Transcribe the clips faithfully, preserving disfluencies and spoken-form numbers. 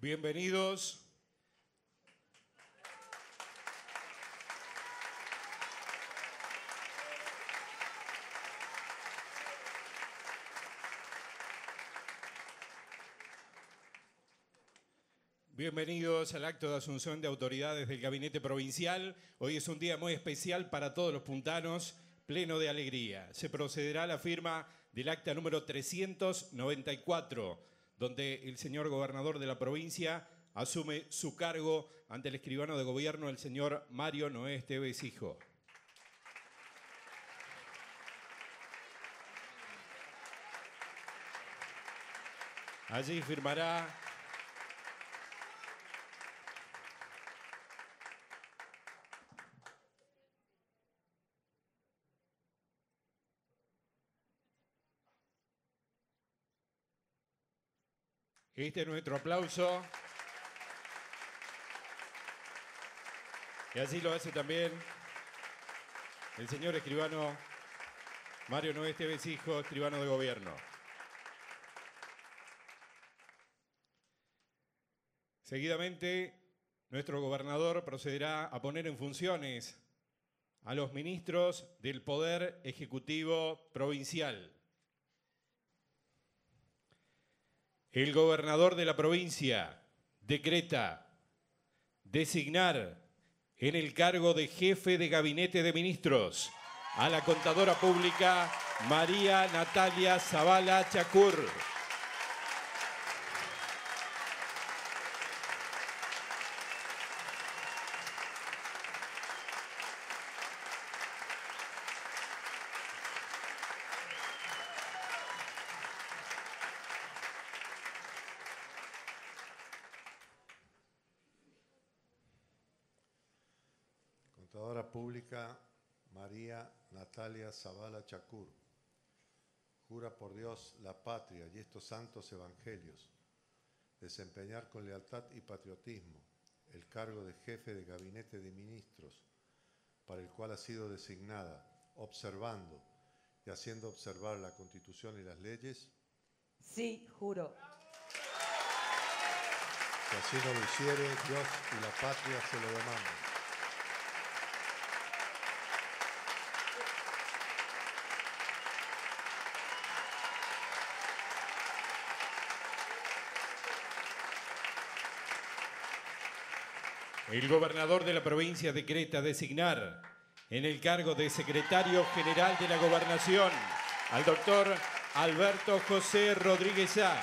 Bienvenidos. Bienvenidos al acto de asunción de autoridades del Gabinete Provincial. Hoy es un día muy especial para todos los puntanos, pleno de alegría. Se procederá a la firma del acta número trescientos noventa y cuatro, donde el señor gobernador de la provincia asume su cargo ante el escribano de gobierno, el señor Mario Noé Esteves Hijo. Allí firmará este es nuestro aplauso. Y así lo hace también el señor escribano Mario Noé Esteves Hijo, escribano de gobierno. Seguidamente, nuestro gobernador procederá a poner en funciones a los ministros del Poder Ejecutivo Provincial. El gobernador de la provincia decreta designar en el cargo de jefe de gabinete de ministros a la contadora pública María Natalia Zavala Chacur. Contadora Pública María Natalia Zavala Chacur, jura por Dios, la patria y estos santos evangelios, desempeñar con lealtad y patriotismo el cargo de jefe de gabinete de ministros, para el cual ha sido designada, observando y haciendo observar la Constitución y las leyes. Sí, juro. Si así no lo hiciere, Dios y la patria se lo demandan. El gobernador de la provincia decreta designar en el cargo de secretario general de la Gobernación al doctor Alberto José Rodríguez Sá.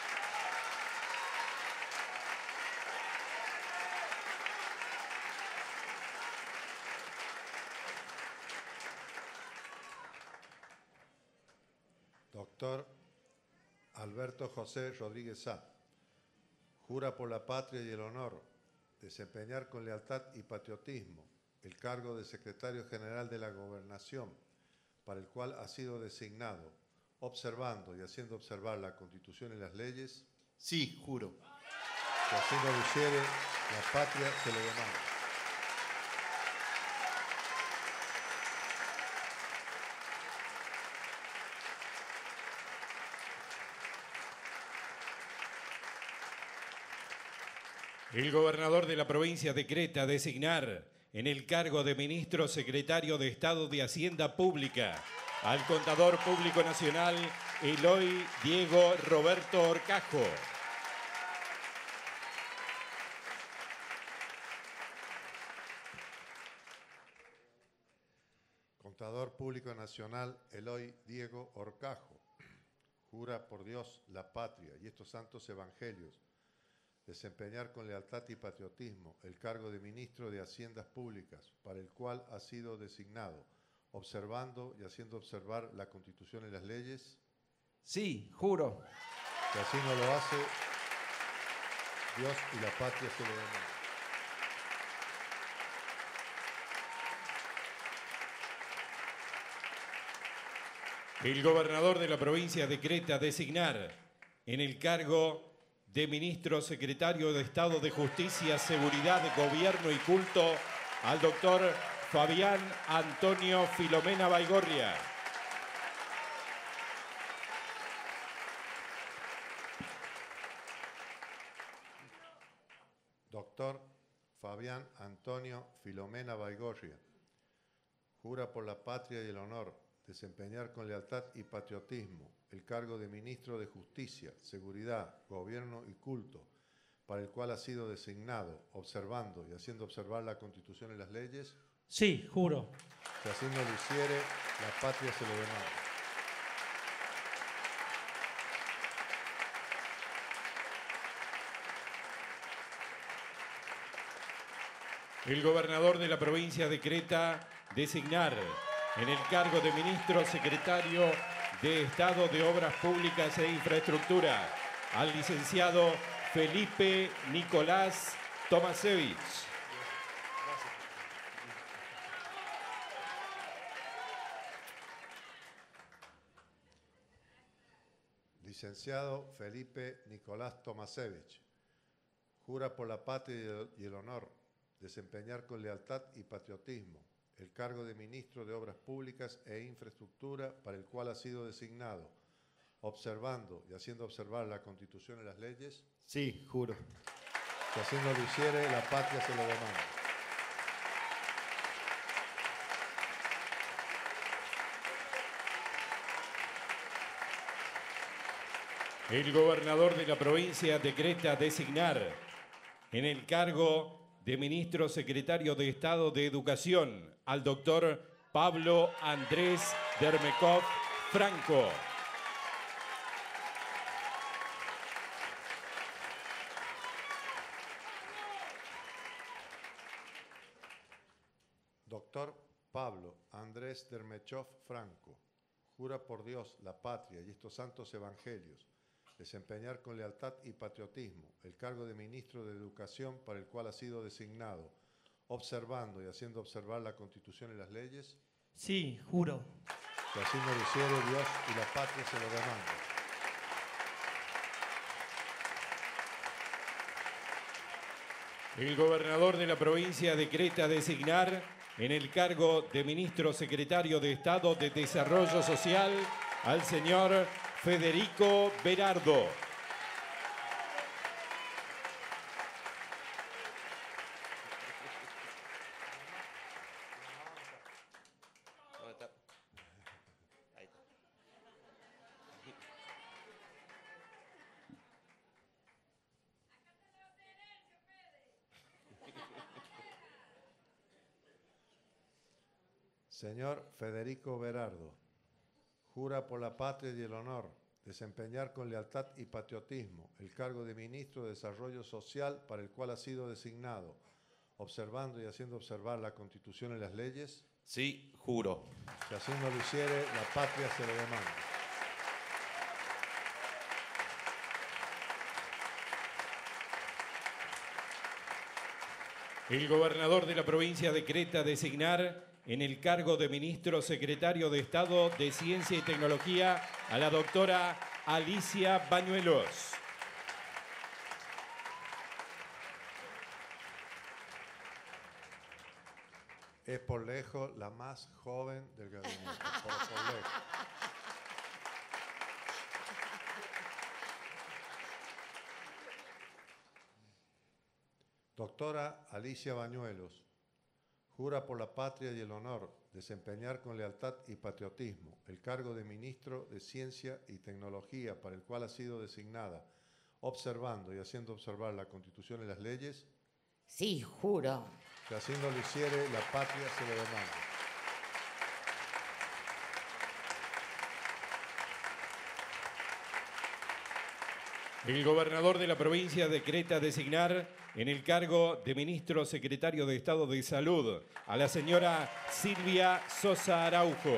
Doctor Alberto José Rodríguez Sá, jura por la patria y el honor desempeñar con lealtad y patriotismo el cargo de secretario general de la Gobernación, para el cual ha sido designado, observando y haciendo observar la Constitución y las leyes. Sí, juro. Si así no lo hiciere, la patria se lo demanda. El gobernador de la provincia decreta designar en el cargo de ministro secretario de Estado de Hacienda Pública al contador público nacional Eloy Diego Roberto Orcajo. Contador Público Nacional Eloy Diego Orcajo, jura por Dios, la patria y estos santos evangelios desempeñar con lealtad y patriotismo el cargo de ministro de Haciendas Públicas, para el cual ha sido designado, observando y haciendo observar la Constitución y las leyes. Sí, juro. Si así no lo hace, Dios y la patria se lo demandan. El gobernador de la provincia decreta designar en el cargo de ministro secretario de Estado de Justicia, Seguridad, Gobierno y Culto al doctor Fabián Antonio Filomena Baigorria. Doctor Fabián Antonio Filomena Baigorria. Jura por la patria y el honor desempeñar con lealtad y patriotismo el cargo de Ministro de Justicia, Seguridad, Gobierno y Culto, para el cual ha sido designado, observando y haciendo observar la Constitución y las leyes. Sí, juro. Si así no lo hiciere, la patria se lo demanda. El gobernador de la provincia decreta designar en el cargo de ministro secretario de Estado de Obras Públicas e Infraestructura al licenciado Felipe Nicolás Tomasevich. Licenciado Felipe Nicolás Tomasevich, jura por la patria y el honor desempeñar con lealtad y patriotismo el cargo de Ministro de Obras Públicas e Infraestructura para el cual ha sido designado, observando y haciendo observar la Constitución y las leyes. Sí, juro. Si así no lo hiciere, la patria se lo demanda. El gobernador de la provincia decreta designar en el cargo de ministro secretario de Estado de Educación al doctor Pablo Andrés Dermekov Franco. Doctor Pablo Andrés Dermechov Franco, jura por Dios, la patria y estos santos evangelios desempeñar con lealtad y patriotismo el cargo de Ministro de Educación para el cual ha sido designado, observando y haciendo observar la Constitución y las leyes. Sí, juro. Si así no lo hiciere, Dios y la patria se lo demandan. El gobernador de la provincia decreta designar en el cargo de ministro secretario de Estado de Desarrollo Social al señor Federico Berardo. Señor Federico Berardo, jura por la patria y el honor desempeñar con lealtad y patriotismo el cargo de Ministro de Desarrollo Social para el cual ha sido designado, observando y haciendo observar la Constitución y las leyes. Sí, juro. Si así no lo hiciere, la patria se lo demanda. El gobernador de la provincia decreta designar en el cargo de ministro secretario de Estado de Ciencia y Tecnología a la doctora Alicia Bañuelos. Es por lejos la más joven del gabinete, por, por lejos. Doctora Alicia Bañuelos, jura por la patria y el honor desempeñar con lealtad y patriotismo el cargo de Ministro de Ciencia y Tecnología para el cual ha sido designada, observando y haciendo observar la Constitución y las leyes. Sí, juro. Si así no lo hiciere, la patria se lo demanda. El gobernador de la provincia decreta designar en el cargo de ministro secretario de Estado de Salud a la señora Silvia Sosa Araujo.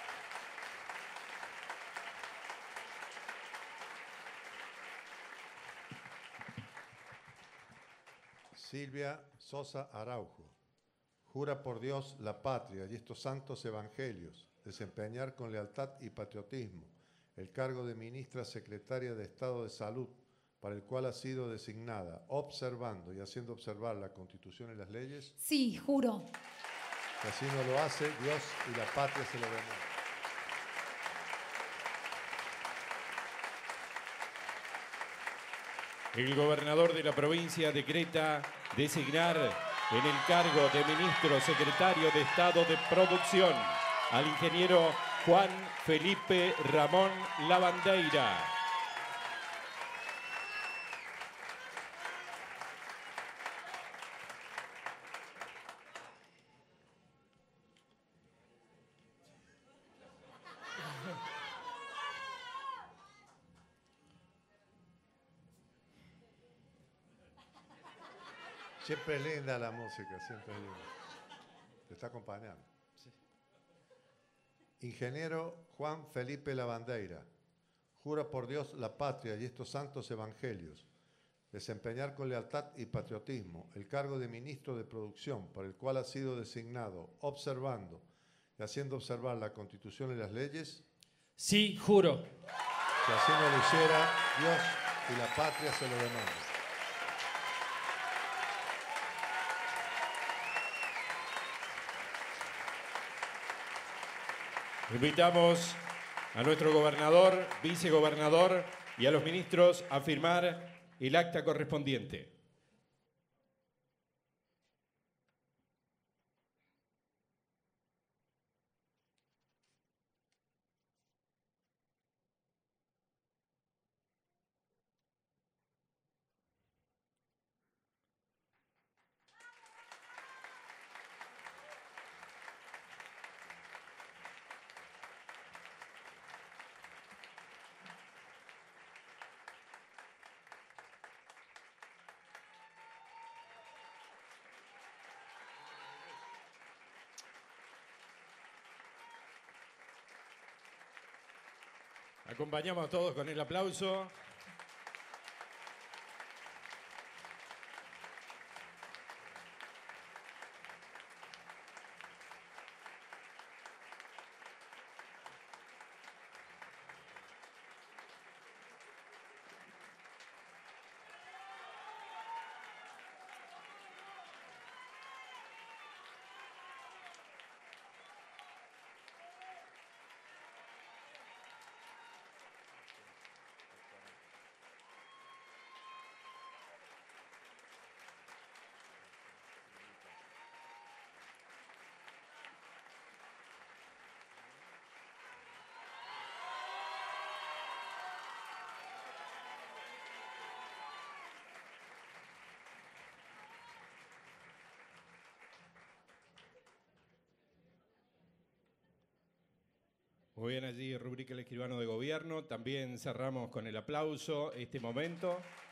Silvia Sosa Araujo, jura por Dios, la patria y estos santos evangelios desempeñar con lealtad y patriotismo el cargo de ministra secretaria de Estado de Salud para el cual ha sido designada, observando y haciendo observar la Constitución y las leyes. Sí, juro. Si así no lo hace, Dios y la patria se lo demandan. El gobernador de la provincia decreta designar en el cargo de ministro secretario de Estado de Producción al ingeniero Juan Felipe Ramón Lavandeira. Siempre es linda la música, siempre es linda. Te está acompañando. Sí. Ingeniero Juan Felipe Lavandeira, jura por Dios la patria y estos santos evangelios, desempeñar con lealtad y patriotismo el cargo de ministro de Producción, para el cual ha sido designado, observando y haciendo observar la Constitución y las leyes. Sí, juro. Si así no lo hiciera, Dios y la patria se lo demandan. Invitamos a nuestro gobernador, vicegobernador y a los ministros a firmar el acta correspondiente. Acompañamos a todos con el aplauso. Muy bien, allí rubrica el escribano de gobierno. También cerramos con el aplauso este momento.